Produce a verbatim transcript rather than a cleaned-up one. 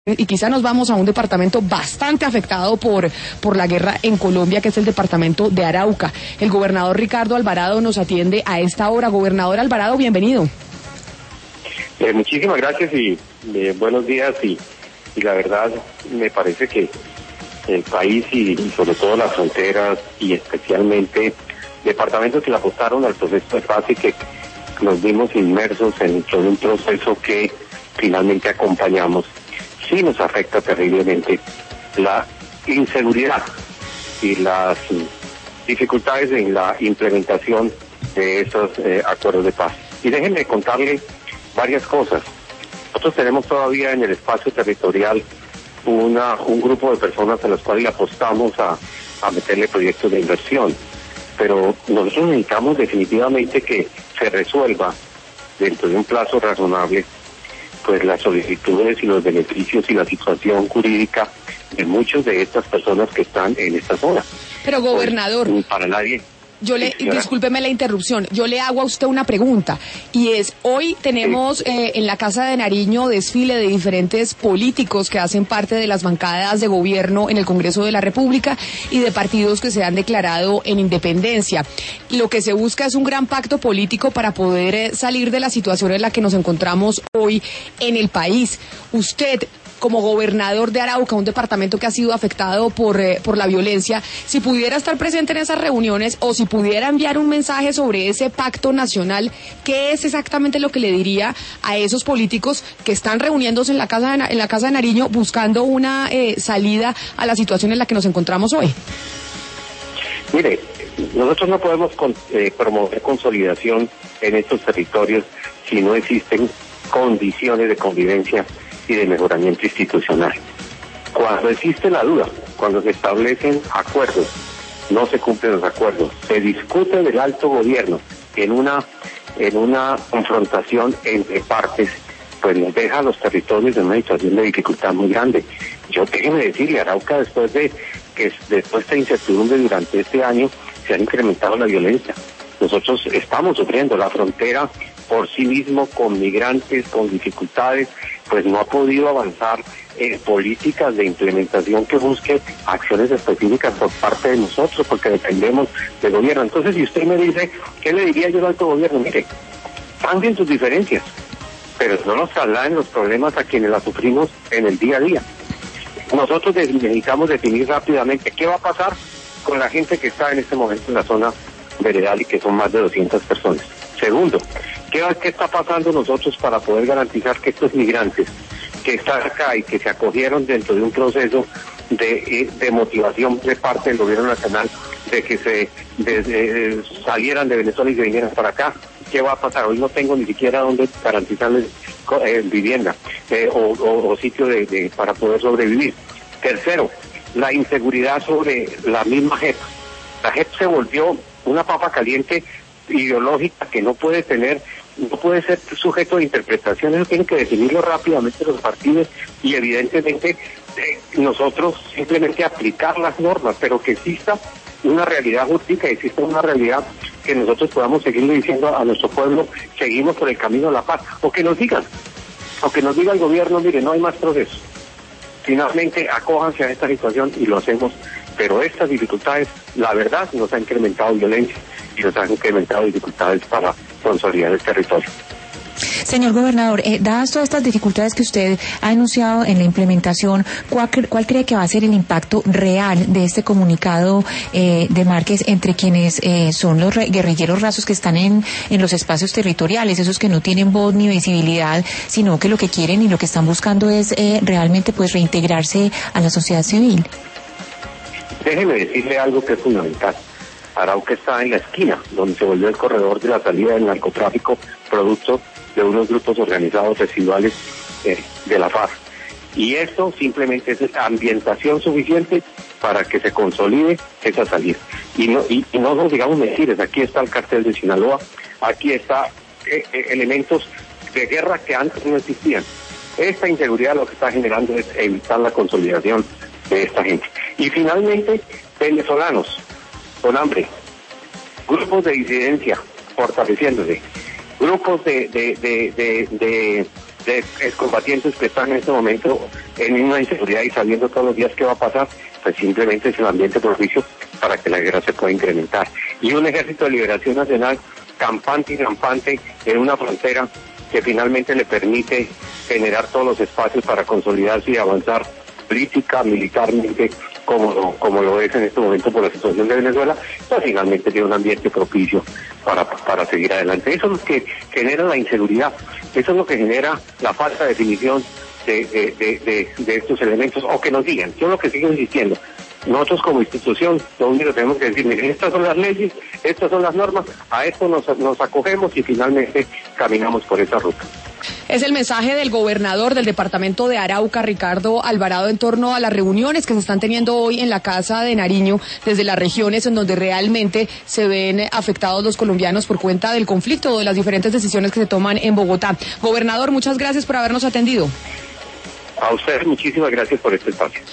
Y quizá nos vamos a un departamento bastante afectado por, por la guerra en Colombia, que es el departamento de Arauca. El gobernador Ricardo Alvarado nos atiende a esta hora. Gobernador Alvarado, bienvenido. Eh, muchísimas gracias y eh, buenos días. Y, y la verdad me parece que el país y, y sobre todo las fronteras y especialmente departamentos que le apostaron al proceso de paz y que nos vimos inmersos en todo un proceso que finalmente acompañamos, sí nos afecta terriblemente la inseguridad y las dificultades en la implementación de esos eh, acuerdos de paz. Y déjenme contarle varias cosas. Nosotros tenemos todavía en el espacio territorial una un grupo de personas a las cuales apostamos a, a meterle proyectos de inversión, pero nosotros necesitamos definitivamente que se resuelva dentro de un plazo razonable pues las solicitudes y los beneficios y la situación jurídica de muchas de estas personas que están en esta zona. Pero gobernador, pues, para nadie. Yo le, discúlpeme la interrupción, yo le hago a usted una pregunta, y es, hoy tenemos eh, en la Casa de Nariño desfile de diferentes políticos que hacen parte de las bancadas de gobierno en el Congreso de la República y de partidos que se han declarado en independencia. Lo que se busca es un gran pacto político para poder eh, salir de la situación en la que nos encontramos hoy en el país. Usted, como gobernador de Arauca, un departamento que ha sido afectado por, eh, por la violencia, si pudiera estar presente en esas reuniones o si pudiera enviar un mensaje sobre ese pacto nacional, ¿qué es exactamente lo que le diría a esos políticos que están reuniéndose en la Casa de, en la Casa de Nariño buscando una eh, salida a la situación en la que nos encontramos hoy? Mire, nosotros no podemos con, eh, promover consolidación en estos territorios si no existen condiciones de convivencia y de mejoramiento institucional. Cuando existe la duda, cuando se establecen acuerdos, no se cumplen los acuerdos, se discute del alto gobierno en una en una confrontación entre partes, pues nos deja a los territorios en una situación de dificultad muy grande. Yo déjeme decirle, Arauca, después de que después de esta incertidumbre durante este año se ha incrementado la violencia. Nosotros estamos sufriendo la frontera por sí mismo con migrantes, con dificultades, pues no ha podido avanzar en políticas de implementación que busque acciones específicas por parte de nosotros, porque dependemos del gobierno. Entonces, si usted me dice, ¿qué le diría yo al alto gobierno? Mire, cambien sus diferencias, pero no nos trasladen los problemas a quienes las sufrimos en el día a día. Nosotros necesitamos definir rápidamente qué va a pasar con la gente que está en este momento en la zona veredal y que son más de doscientas personas. Segundo, ¿qué, ¿qué está pasando nosotros para poder garantizar que estos migrantes que están acá y que se acogieron dentro de un proceso de, de motivación de parte del gobierno nacional de que se de, de, salieran de Venezuela y se vinieran para acá? ¿Qué va a pasar? Hoy no tengo ni siquiera dónde garantizarles eh, vivienda eh, o, o, o sitio de, de, para poder sobrevivir. Tercero, la inseguridad sobre la misma J E P. La J E P se volvió una papa caliente ideológica que no puede tener, no puede ser sujeto de interpretación. Eso tienen que definirlo rápidamente los partidos y evidentemente eh, nosotros simplemente aplicar las normas, pero que exista una realidad jurídica, exista una realidad que nosotros podamos seguirle diciendo a nuestro pueblo, seguimos por el camino de la paz, o que nos digan, o que nos diga el gobierno, mire, no hay más proceso. Finalmente, acójanse a esta situación y lo hacemos, pero estas dificultades, la verdad, nos han incrementado violencia y nos han incrementado dificultades para consolidar el territorio. Señor gobernador, eh, dadas todas estas dificultades que usted ha enunciado en la implementación, ¿cuál, cuál cree que va a ser el impacto real de este comunicado eh, de Márquez entre quienes eh, son los guerrilleros rasos que están en, en los espacios territoriales, esos que no tienen voz ni visibilidad, sino que lo que quieren y lo que están buscando es eh, realmente pues reintegrarse a la sociedad civil? Déjeme decirle algo que es fundamental. Arauca está en la esquina donde se volvió el corredor de la salida del narcotráfico, producto de unos grupos organizados residuales eh, de la FARC. Y esto simplemente es ambientación suficiente para que se consolide esa salida. Y no, y, y no nos digamos mentiras, aquí está el cartel de Sinaloa, aquí está eh, eh, elementos de guerra que antes no existían. Esta inseguridad lo que está generando es evitar la consolidación de esta gente. Y finalmente, venezolanos con hambre, grupos de disidencia fortaleciéndose, grupos de, de, de, de, de de excombatientes que están en este momento en una inseguridad y sabiendo todos los días qué va a pasar, pues simplemente es el ambiente propicio para que la guerra se pueda incrementar. Y un ejército de liberación nacional campante y rampante en una frontera que finalmente le permite generar todos los espacios para consolidarse y avanzar política, militarmente, como lo, como lo es en este momento por la situación de Venezuela, pues finalmente tiene un ambiente propicio para, para seguir adelante. Eso es lo que genera la inseguridad, eso es lo que genera la falta de definición de, de, de, de, de estos elementos, o que nos digan. Yo lo que sigo insistiendo, nosotros como institución, lo único que tenemos que decir, miren, estas son las leyes, estas son las normas, a esto nos, nos acogemos y finalmente caminamos por esa ruta. Es el mensaje del gobernador del departamento de Arauca, Ricardo Alvarado, en torno a las reuniones que se están teniendo hoy en la Casa de Nariño desde las regiones en donde realmente se ven afectados los colombianos por cuenta del conflicto o de las diferentes decisiones que se toman en Bogotá. Gobernador, muchas gracias por habernos atendido. A ustedes muchísimas gracias por este espacio.